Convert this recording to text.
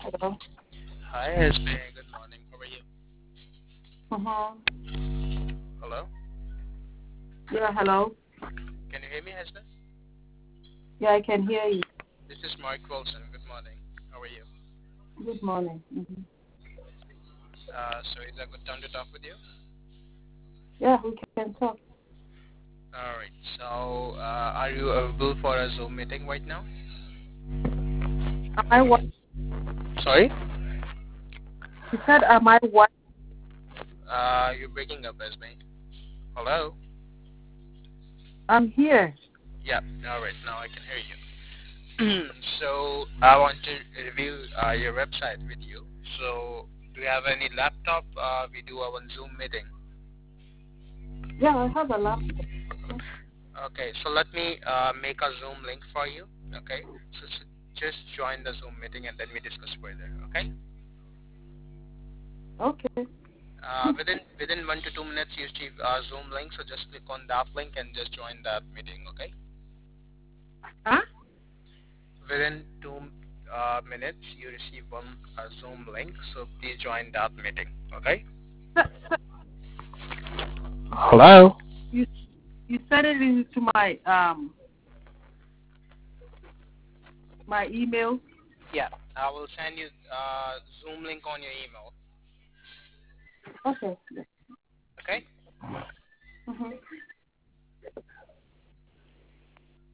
Hello. Hi, Esme. Good morning. How are you? Uh-huh. Hello? Yeah, hello. Can you hear me, Esme? Yeah, I can hear you. This is Mark Wilson. Good morning. How are you? Good morning. So is a good time to talk with you? Yeah, we can talk. Alright. So, are you available for a Zoom meeting right now? Am I what? Sorry? You said am I what? You're breaking up, Esme. Hello? I'm here. Yeah. Alright. Now I can hear you. So, I want to review your website with you. So, do you have any laptop? We do our Zoom meeting. Yeah, I have a laptop. Okay, so let me make a Zoom link for you. Okay, so just join the Zoom meeting and then we discuss further. Okay, Okay. within 1 to 2 minutes you receive a Zoom link. So just click on that link and just join that meeting. Okay, Huh? within 2 minutes you receive one Zoom link. So please join that meeting. Okay. Hello. You you sent it into my email. Yeah, I will send you Zoom link on your email. Okay. Okay. Mm-hmm.